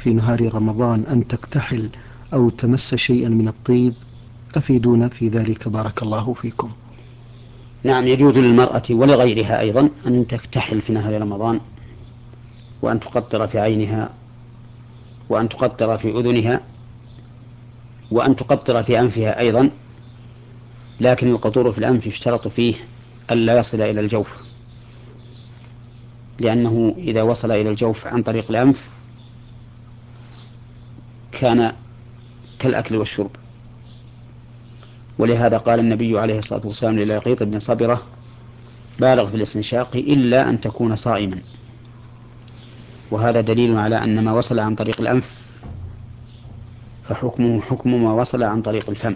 في نهار رمضان أن تكتحل أو تمس شيئا من الطيب؟ أفيدونا في ذلك بارك الله فيكم. نعم، يجوز للمرأة ولغيرها أيضا أن تكتحل في نهار رمضان، وأن تقطر في عينها، وأن تقطر في أذنها، وأن تقطر في أنفها أيضا، لكن القطور في الأنف يشترط فيه ألا يصل إلى الجوف، لأنه إذا وصل إلى الجوف عن طريق الأنف كان كالأكل والشرب. ولهذا قال النبي عليه الصلاة والسلام للقيط بن صبرة: بالغ في الاستنشاق إلا أن تكون صائما. وهذا دليل على أن ما وصل عن طريق الأنف فحكمه حكم ما وصل عن طريق الفم.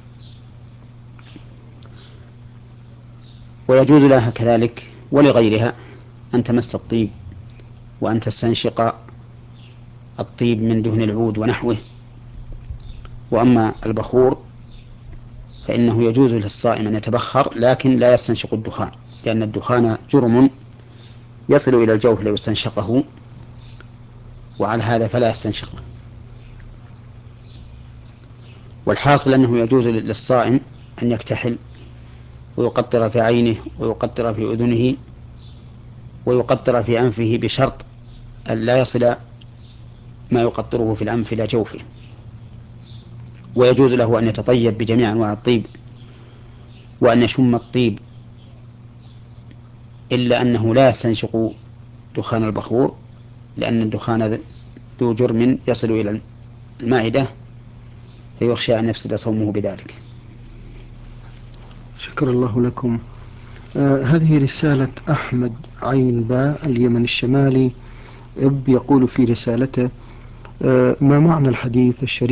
ويجوز لها كذلك ولغيرها أن تمس الطيب وأن تستنشق الطيب من دهن العود ونحوه. وأما البخور فإنه يجوز للصائم أن يتبخر، لكن لا يستنشق الدخان، لأن الدخان جرم يصل إلى الجوف لو استنشقه، وعلى هذا فلا يستنشقه. والحاصل أنه يجوز للصائم أن يكتحل ويقطر في عينه ويقطر في أذنه ويقطر في أنفه، بشرط أن لا يصل ما يقطره في الأنف إلى جوفه. ويجوز له أن يتطيب بجميع أنواع الطيب وأن يشم الطيب، إلا أنه لا يستنشق دخان البخور، لأن الدخان ذو جرم يصل إلى المعدة، فيخشى أن يفسد صومه بذلك. شكر الله لكم. هذه رسالة أحمد عين باء اليمن الشمالي. يقول في رسالته: ما معنى الحديث الشريف